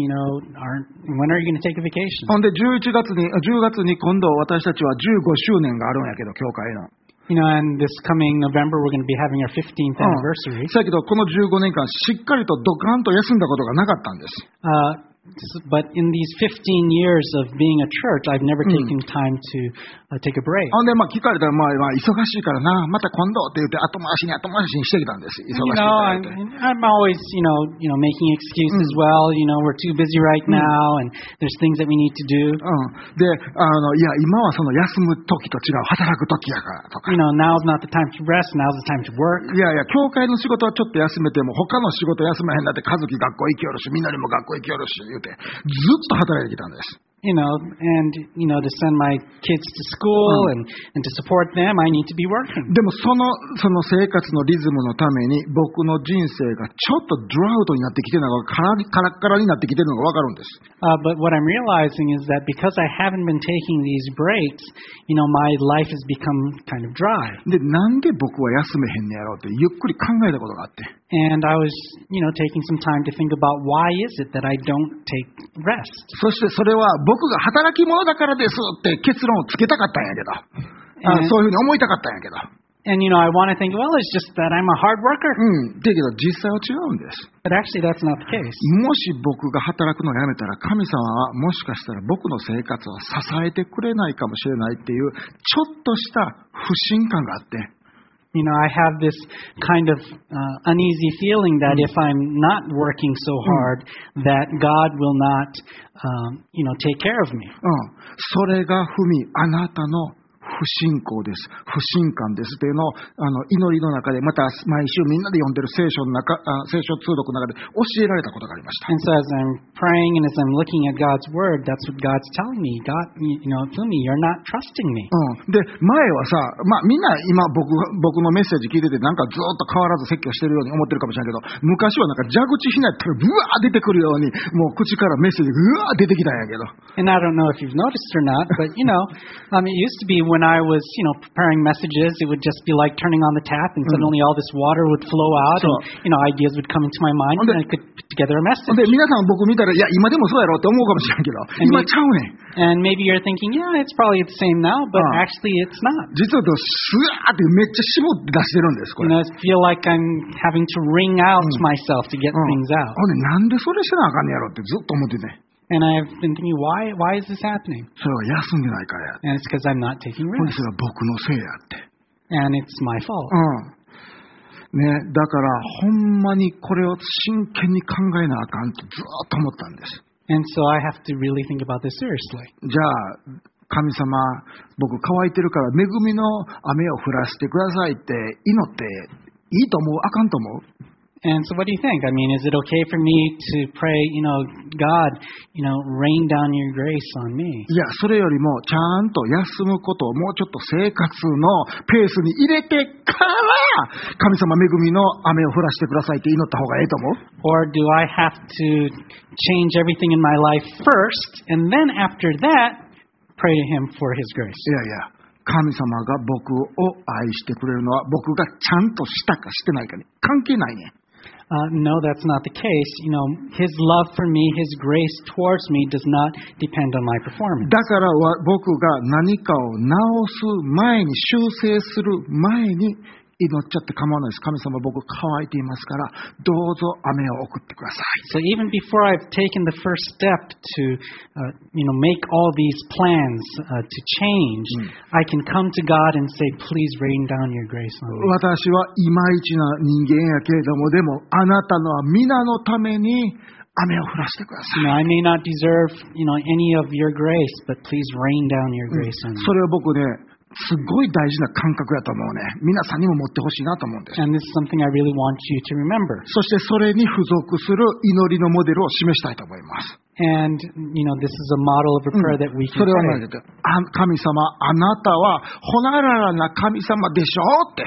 when are you going to take a vacation? で、10月に今度私たちは15周年があるんやけど、教会の。 And this coming November, we're going to be having our 15th anniversary. だけど、この15年間、しっかりとドカンと休んだことがなかったんです。 But in these 15 years of being a church, I've never taken time to take a break. で、聞かれたら、忙しいからな、また今度って言って後回しにしてきたんです。忙しいからって。 I'm always, making excuses. Well, we're too busy right now, and there's things that we need to do. で、いや、今はその休む時と違う、働く時やからとか。 Now's not the time to rest. Now's the time to work. いやいや、教会の仕事はちょっと休めても、他の仕事休まへんだって、家族学校行きよるし、みんなにも学校行きよるし、言うて、ずっと働いてきたんです。 And to send my kids to school and to support them, I need to be working. でもその生活のリズムのために僕の人生がちょっとドラウトになってきてるのがカラッカラになってきてるのがわかるんです。 But what I'm realizing is that because I haven't been taking these breaks, my life has become kind of dry. で、なんで僕は休めへんねやろうってゆっくり考えたことがあって。 And I was, taking some time to think about why is it that I don't take rest. そしてそれは僕が働き者だからですって結論をつけたかったんやけど、そういうふうに思いたかったんやけど。 And I want to think, well, it's just that I'm a hard worker. だけど実際は違うんです。 But actually, that's not the case. もし僕が働くのをやめたら、神様はもしかしたら僕の生活を支えてくれないかもしれないっていうちょっとした不信感があって。 I have this kind of uneasy feeling that if I'm not working so hard, that God will not, take care of me. それがあなたの不信仰です。不信感ですというのを祈りの中でまた毎週みんなで読んでる聖書通読の中で教えられたことがありました。 And so as I'm praying and as I'm looking at God's word, that's what God's telling me. God, through me, you're not trusting me. で、前はさ、みんな今僕のメッセージ聞いててなんかずっと変わらず説教してるように思ってるかもしれないけど、昔はなんか蛇口ひねったらブワー出てくるようにもう口からメッセージがうわー出てきたんやけど。 And I don't know if you've noticed or not, but it used to be when I was, preparing messages, it would just be like turning on the tap, and suddenly all this water would flow out, and, ideas would come into my mind, and I could put together a message. で、皆さん僕見たら、いや、今でもそうやろって思うかもしれんけど、今ちゃうねん。 And maybe you're thinking, yeah, it's probably the same now, but actually it's not. 実はスワーってめっちゃ絞って出してるんです、これ。 I feel like I'm having to wring out myself to get things out. なんでそれしてなあかんねやろってずっと思ってて。 And I've been thinking, why is this happening? それは休んでないからや。 And it's because I'm not taking そ rest. れは僕のせいやって。 And it's my fault. ね、だからほんまにこれを真剣に考えなあかんとずっと思ったんです。 And so I have to really think about this seriously. じゃあ神様、僕乾いてるから恵みの雨を降らせてくださいって祈っていいと思う？あかんと思う ？And so what do you think? I mean, is it okay for me to pray, God, rain down your grace on me? いや、それよりもちゃんと休むことをもうちょっと生活のペースに入れてから神様恵みの雨を降らせてくださいって祈った方がいいと思う？ Or do I have to change everything in my life first, and then after that, pray to Him for His grace? いやいや、神様が僕を愛してくれるのは僕がちゃんとしたかしてないかに関係ないね。 No, that's not the case. His love for me, His grace towards me does not depend on my performance. だから僕が何かを直す前に、修正する前に祈っちゃって構わないです。神様、僕乾いていますから、どうぞ雨を送ってください。 So even before I've taken the first step to, make all these plans to change, I can come to God and say, please rain down your grace on me. 私はいまいちな人間やけれども、でもあなたのは皆のために雨を降らせてください。 I may not deserve, any of your grace, but please rain down your grace on me. それを僕ね、すごい大事な感覚やと思うね。皆さんにも持ってほしいなと思うんです。 And this is something I really want you to remember. そしてそれに付属する祈りのモデルを示したいと思います。 And, this is a model of a prayer that we can それは pray. 何か、神様、あなたはほなららな神様でしょって。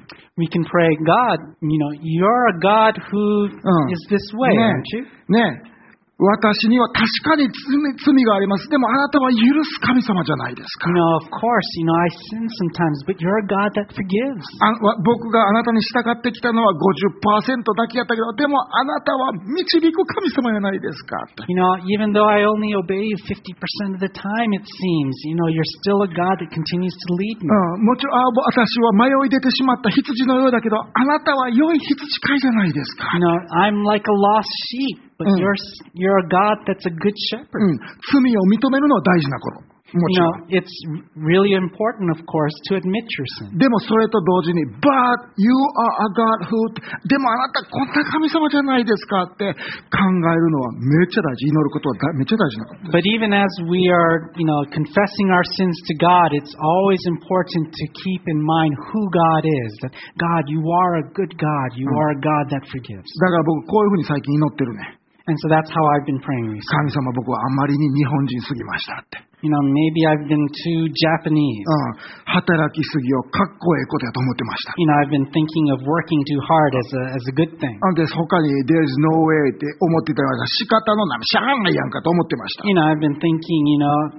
We can pray, God, you're a God who is this way, aren't you? ねえ。私には確かに罪があります。でもあなたは許す神様じゃないですか。 Of course, I sin sometimes, but you're a God that forgives. 僕があなたに従ってきたのは 50% だけやったけど、でもあなたは導く神様じゃないですか。 Even though I only obey you 50% of the time, it seems, you're still a God that continues to lead me. もちろん私は迷い出てしまった羊のようだけど、あなたは良い羊飼いじゃないですか。 I'm like a lost sheep. But you're a God that's a good shepherd. 罪を認めるのは大事なこと。もちろん。 It's really important, of course, to admit your sin. でもそれと同時に、But you are a God who でもあなたこんな神様じゃないですかって考えるのはめっちゃ大事。祈ることはめっちゃ大事なこと。 But even as we are, confessing our sins to God, it's always important to keep in mind who God is. That God, you are a good God. You are a God that forgives. だから僕こういうふうに最近祈ってるね。 And so that's how I've been praying recently. 神様、僕はあまりに日本人すぎましたって。 Maybe I've been too Japanese. 働きすぎをかっこええことやと思ってました。 I've been thinking of working too hard as a good thing. で、他に There's no way って思ってたような仕方のしゃあないやんかと思ってました。 I've been thinking,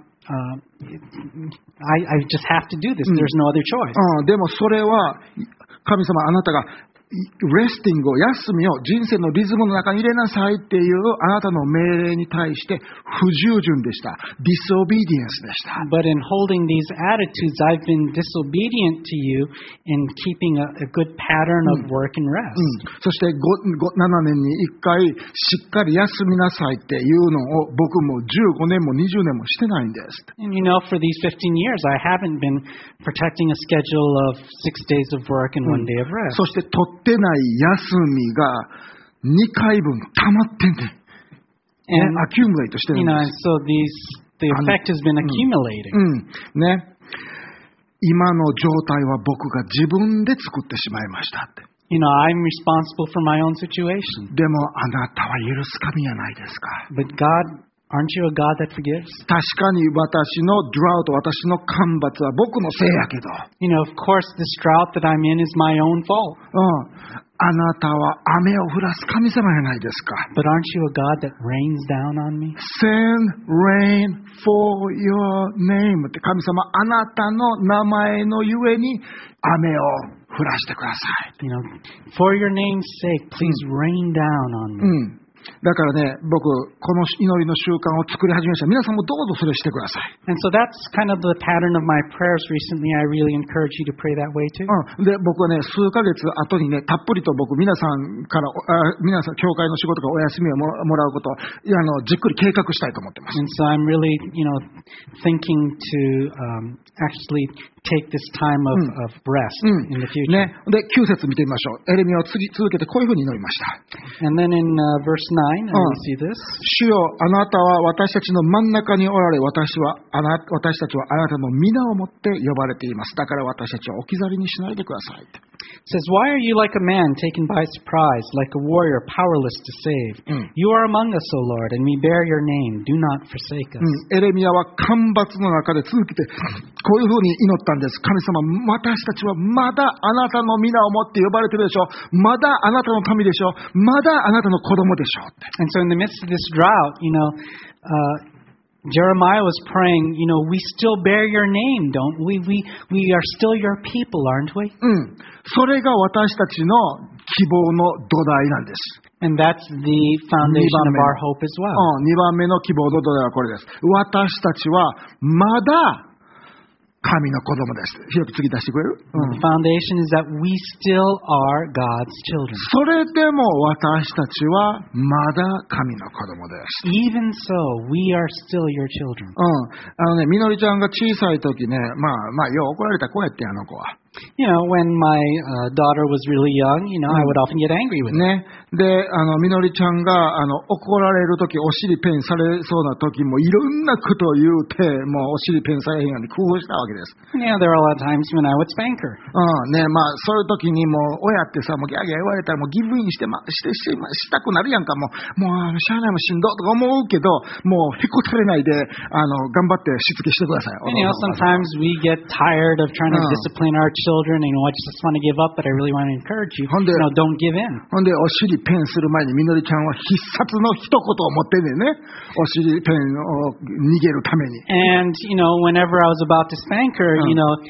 I just have to do this. There's no other choice. でもそれは神様、あなたがレスティングを休みを人生のリズムの中に入れなさいっていうあなたの命令に対して不従順でした。disobedience でした。 But in holding these attitudes, I've been disobedient to you in keeping a good pattern of work and rest. そして7年に1回しっかり休みなさいっていうのを僕も15年も20年もしてないんです。 And for these 15 years, I haven't been protecting a schedule of 6 days of work and 1 day of rest. そしてってない休みが2回分溜まってんねん。アキュームレートしてるんです。 So the effect has been accumulating. ね。今の状態は僕が自分で作ってしまいましたって。 I'm responsible for my own situation. でもあなたは許す神やないですか。 But God Aren't you a God that forgives? 確かに私のドラウト、私の干ばつは僕のせいやけど、 You know, of course, this drought that I'm in is my own fault. あなたは雨を降らす神様やないですか。 But aren't you a God that rains down on me? Send rain for your name って神様、あなたの名前のゆえに雨を降らしてください。 You know, for your name's sake, please rain down on me. だからね、僕、この祈りの習慣を作り始めました。皆さんもどうぞそれしてください。 And so that's kind of the pattern of my prayers recently. I really encourage you to pray that way too. で、僕はね、数ヶ月後にね、たっぷりと僕、皆さんから、皆さん、教会の仕事がお休みをもらうことを、じっくり計画したいと思ってます。 And so I'm really, thinking to actually take this time of rest in the future. ね、で、9節見てみましょう。エレミヤは続けてこういうふうに祈りました。 And then in verse 9, we see this. 主よ、あなたは私たちの真ん中におられ、私たちはあなたの皆をもって呼ばれています。だから私たちは置き去りにしないでください。 It says, Why are you like a man taken by surprise, like a warrior powerless to save? You are among us, O Lord, and we bear your name. Do not forsake us. エレミヤは干ばつの中で続けてこういうふうに祈ったんです。神様、私たちはまだあなたの皆をもって呼ばれているでしょう。まだあなたの民でしょう。まだあなたの子供でしょうって。 And so in the midst of this drought, Jeremiah was praying, we still bear your name, don't we? We are still your people, aren't we? それが私たちの希望の土台なんです。 And that's the foundation of our hope as well. 2番目の希望の土台はこれです。私たちはまだ神の子供です。ひろき次出してくれる？ The foundation is that we still are God's children. それでも私たちはまだ神の子供です。 Even so, we are still your children. みのりちゃんが小さい時ね、よう怒られた子やってあの子は。 When my daughter was really young, I would often get angry with her. ね。で、みのりちゃんが、怒られる時、お尻ペンされそうな時も、いろんなことを言うて、もうお尻ペンされへんように工夫したわけです。 There are a lot of times when I would spank her. ね、そういう時にもう、親ってさ、もうギャーギャー言われたら、もうギブインしたくなるやんか、もうしゃあないもしんどとか思うけど、もうへこたれないで、頑張ってしつけしてください。 Sometimes we get tired of trying to discipline our children, I just want to give up, but I really want to encourage you. Don't give in. ほんで、お尻ペンする前にみのりちゃんは必殺の一言を持ってんねんね。お尻ペンを逃げるために。 And, whenever I was about to spank her,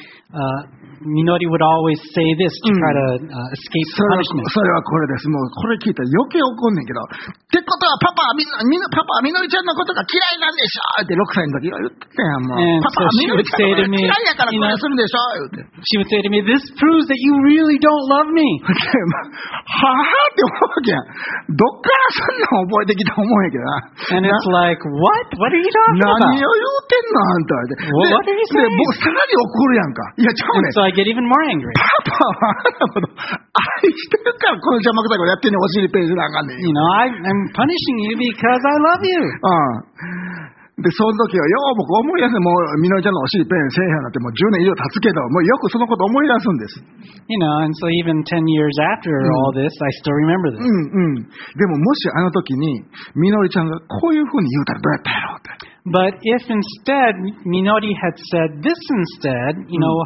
Minori would always say this to try to escape punishment. それはこれです。もうこれ聞いたら余計怒んねんけど。ってことはパパはみのりちゃんのことが嫌いなんでしょって6歳の時言ってたやん。もうパパはみのりちゃんのことが嫌いやからこれするんでしょ言って。 She would say to me, this proves that you really don't love me. はぁって思うわけやん。どっからそんなん覚えてきた思うんやけどな。 And it's like, what? What are you talking about? 何を言うてんのあんたって。 What are you saying? 僕さらに怒るやんか。いや、ちゃうねん。 So I get even more angry. パパはあなたのこと愛してるからこの邪魔くさいことやってんねん。お尻ペンしなあかんねん。 I'm punishing you because I love you. で、その時はよう僕思い出す。もう、みのりちゃんのお尻ペンせえへんなってもう10年以上経つけど、もうよくそのこと思い出すんです。 And so even 10 years after all this, I still remember this. でももしあの時に、みのりちゃんがこういうふうに言うたらどうやったやろうって。 But if instead Minori had said this instead,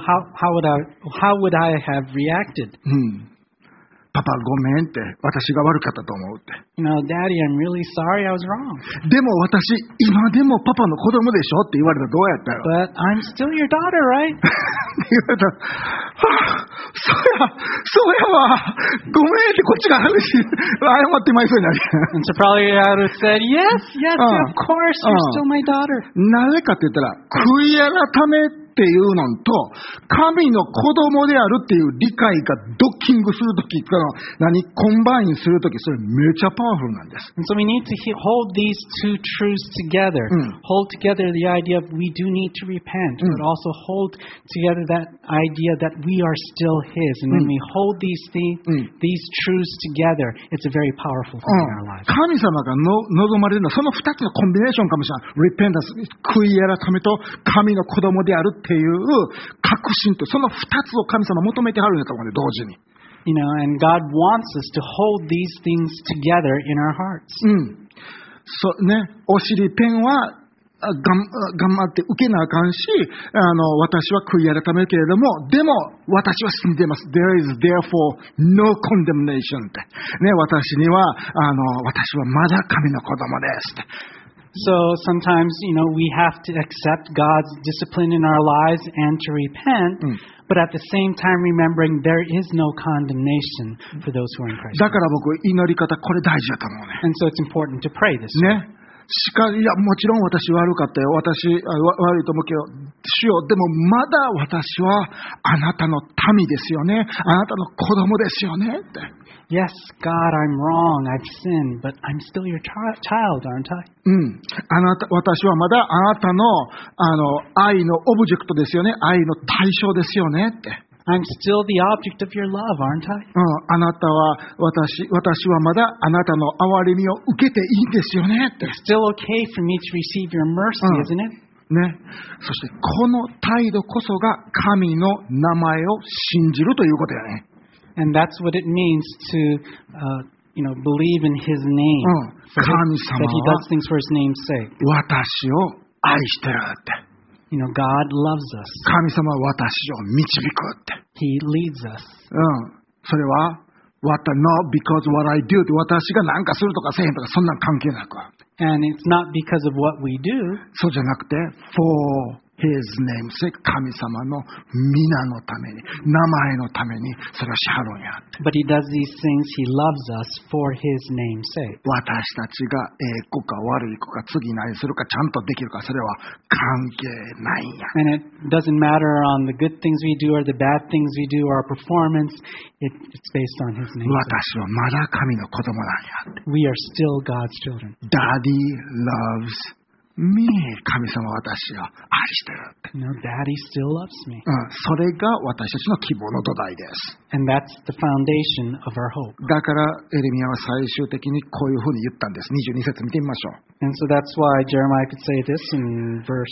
how would I have reacted? パパごめんって私が悪かったと思うって。 Daddy, I'm really sorry I was wrong. でも私今でもパパの子供でしょって言われたらどうやったよ。 But I'm still your daughter, right? って言われたら、そうやわ、ごめんってこっちが謝ってまいそうになる。 And so probably I would have said, yes, of course, you're still my daughter. なぜかって言ったら悔い改めっていうのと神の子供であるっていう理解がドッキングするときコンバインするときそれめちゃパワフルなんです。 And so we need to hold these two truths together. Hold together the idea of we do need to repent, but also hold together that idea that we are still His. And when we hold these truths together, it's a very powerful thing in our lives. 神様が望まれるのはその2つのコンビネーションかもしれない。Repentance、悔い改めと神の子供であるっていう確信とその2つを神様求めてはるんだと思うね、同時に。 And God wants us to hold these things together in our hearts. お尻ペンは頑張って受けなあかんし、私は悔い改めるけれども、でも私は信じています。There is therefore no condemnation って。私には、私はまだ神の子供ですって。 So sometimes, we have to accept God's discipline in our lives and to repent, but at the same time remembering there is no condemnation for those who are in Christ. だから僕、祈り方、これ大事だと思うね。 And so it's important to pray this way. いや、もちろん私悪かったよ。悪いと思うけど、主よ、でもまだ私はあなたの民ですよね。あなたの子供ですよねって。 Yes, God, I'm wrong. I've sinned, but I'm still your child, aren't I? 私はまだあなたの、愛のオブジェクトですよね。愛の対象ですよねって。 I'm still the object of your love, aren't I? あなたは私はまだあなたの憐れみを受けていいんですよねって。 It's still okay for me to receive your mercy, isn't it? そしてこの態度こそが神の名前を信じるということやね。 And that's what it means to, believe in His name. 神様は that He does things for His name's sake. 私を愛してるって。 God loves us. 神様は私を導くって。 He leads us. それはnot because what I do って私が何かするとかせえへんとかそんなん関係なく。 And it's not because of what we do. そうじゃなくて for His name sake 神様の皆のために名前のためにそれをしはるんやって。 But He does these things. He loves us for His name's sake. 私たちが子か悪い子か次何するかちゃんとできるかそれは関係ないんや。 And it doesn't matter on the good things we do or the bad things we do or our performance. It's based on His name. 私はまだ神の子供なんやって。 We are still God's children. Daddy loves me 神様は私を愛してるって。 Daddy still loves me. それが私たちの希望の土台です。 And that's the foundation of our hope. だからエレミヤは最終的にこういうふうに言ったんです。22節見てみましょう。 And so that's why Jeremiah could say this in verse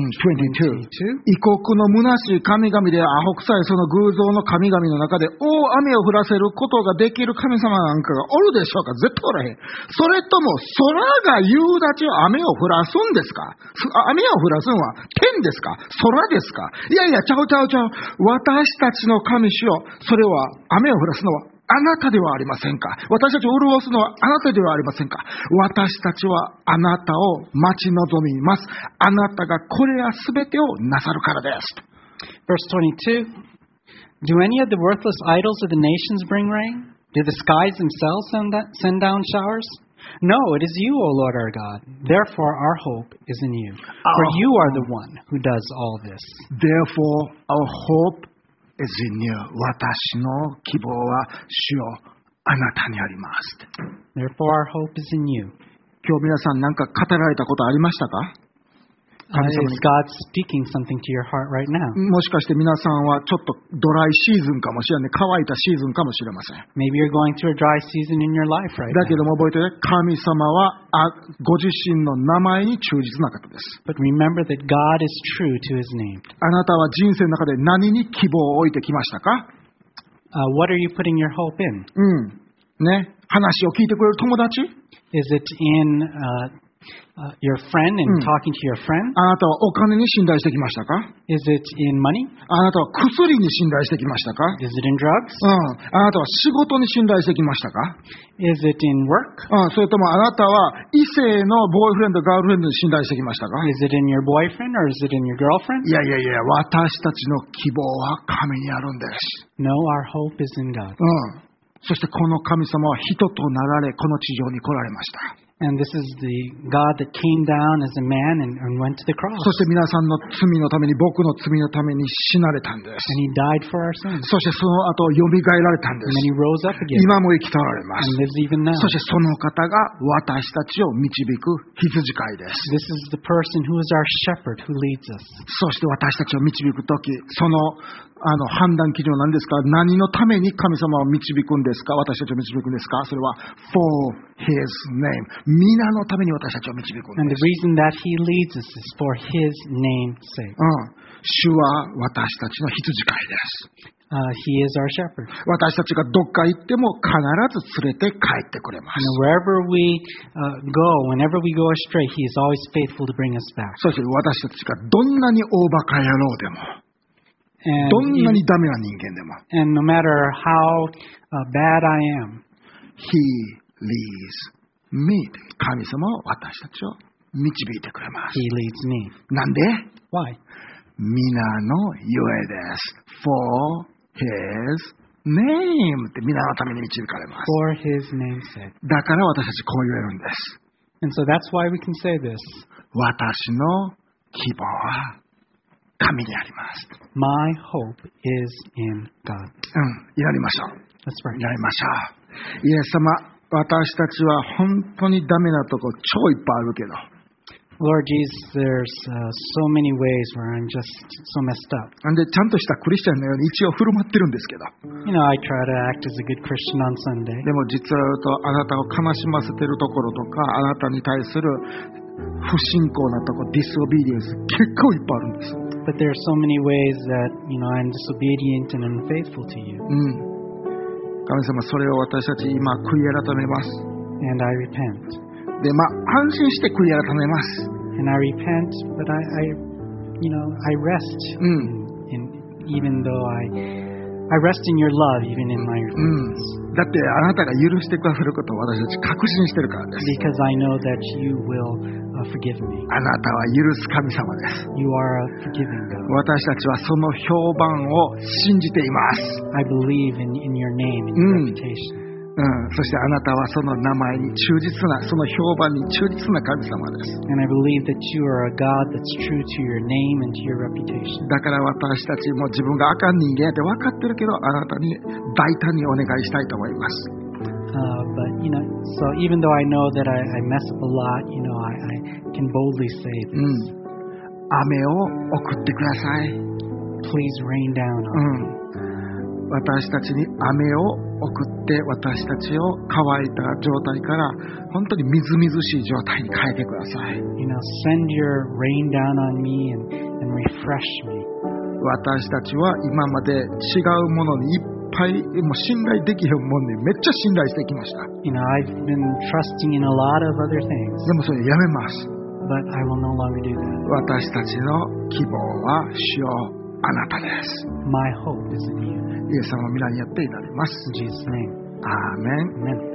22. 異国の虚しい神々でアホ臭いその偶像の神々の中で大雨を降らせることができる神様なんかがおるでしょうか。絶対おらへん。それとも空が夕立ち雨を降らすんですか。雨を降らすのは天ですか空ですか。いやいやちゃう。私たちの神主よ、それは雨を降らすのはあなたではありませんか。私たちを潤すのはあなたではありませんか。私たちはあなたを待ち望みます。あなたがこれらすべてをなさるからです。 Verse 22. Do any of the worthless idols of the nations bring rain? Do the skies themselves send down showers? No, it is you, O Lord our God. Therefore our hope is in you. For you are the one who does all this. Therefore our hope is in you. 私の希望は主よあなたにあります。 Therefore our hope is in you. 今日皆さん何か語られたことありましたか ？Is God speaking something to your heart right now? もしかして皆さんはちょっとドライシーズンかもしれない。乾いたシーズンかもしれません。 Maybe you're going through a dry season in your life right now. だけども覚えてね、神様はご自身の名前に忠実な方です。 But remember that God is true to His name. あなたは人生の中で何に希望を置いてきましたか？ What are you putting your hope in? ね、話を聞いてくれる友達？ Is it in your friend and talking to your friend? あなたはお金に信頼してきましたか？ Is it in money? あなたは薬に信頼してきましたか？ Is it in drugs? あなたは仕事に信頼してきましたか？ Is it in work? それともあなたは異性のボーイフレンド、ガールフレンドに信頼してきましたか？ Is it in your boyfriend or is it in your girlfriend? いや、私たちの希望は神にあるんです。 No, our hope is in God. そしてこの神様は人となられ、この地上に来られました。 And this is the God that came down as a man and went to the cross. そして皆さんの罪のために、僕の罪のために死なれたんです。 And He died for our sins. そしてその後蘇られたんで And す。 then He rose up again 今も生きておられます。 and lives even now. そしてその方が私たちを導く羊飼いです。 This is the person who is our shepherd who leads us. そして私たちを導くとき、その判断基準は何ですか？何のために神様を導くんですか？私たちを導くんですか？それは for His name。皆のために私たちを導くんです。 And the reason that He leads us is for His name's sake. 主は私たちの羊飼いです。 He is our shepherd. 私たちがどっか行っても必ず連れて帰ってくれます。 Wherever we go, whenever we go astray, He is always faithful to bring us back. そして私たちがどんなに大バカ野郎でも、どんなにダメな人間でも、 and no matter how bad I am, He leads me. 神様は私たちを導いてくれます。 He leads me. なんで？ Why? 皆のゆえです。For His name って皆のために導かれます。 For His name's sake. だから私たちこう言えるんです。 And so that's why we can say this. 私の希望は神にあります。 My hope is in God. 祈りましょう。 Let's pray. 祈りましょう。イエス様、私たちは本当にダメなとこ超いっぱいあるけど。 Lord Jesus, there's so many ways where I'm just so messed up. なんでちゃんとしたクリスチャンのように一応振る舞ってるんですけど。 You know, I try to act as a good Christian on Sunday. でも実は言うとあなたを悲しませてるところとか、あなたに対する不信仰なところ、ディスオビディエンス結構いっぱいあるんです。 But there are so many ways that, you know, I'm disobedient and unfaithful to you. 神様、それを私たち今悔い改めます。 And I repent. で、安心して悔い改めます。 And I repent, but I you know, I rest. Even though I rest in your love, even in my repentance. だってあなたが許してくださることを私たち確信してるからです。 Because I know that you will forgive me. あなたは許す神様です。 You are a forgiving God. 私たちはその評判を信じています。 I believe in your name, in your reputation. そしてあなたはその名前に忠実な、その評判に忠実な神様です。 And I believe that you are a God that's true to your name and to your reputation. だから私たちも自分があかん人間やって分かってるけど、あなたに大胆にお願いしたいと思います。 But you know, so even though I know that I mess up a lot, you know, I can boldly say this. 雨を送ってください。 Please rain down on me. 私たちに雨を送って私たちを乾いた状態から本当にみずみずしい状態に変えてください。 You know, send your rain down on me and refresh me. 私たちは今まで違うものにいっぱいもう信頼できるものにめっちゃ信頼してきました。 You know, I've been trusting in a lot of other things. でもそれやめます。 But I will no longer do that. 私たちの希望は主よあなたです。 My hope is in you. イエス様の皆によって祈ります。 In Jesus' name. アーメン。 Amen.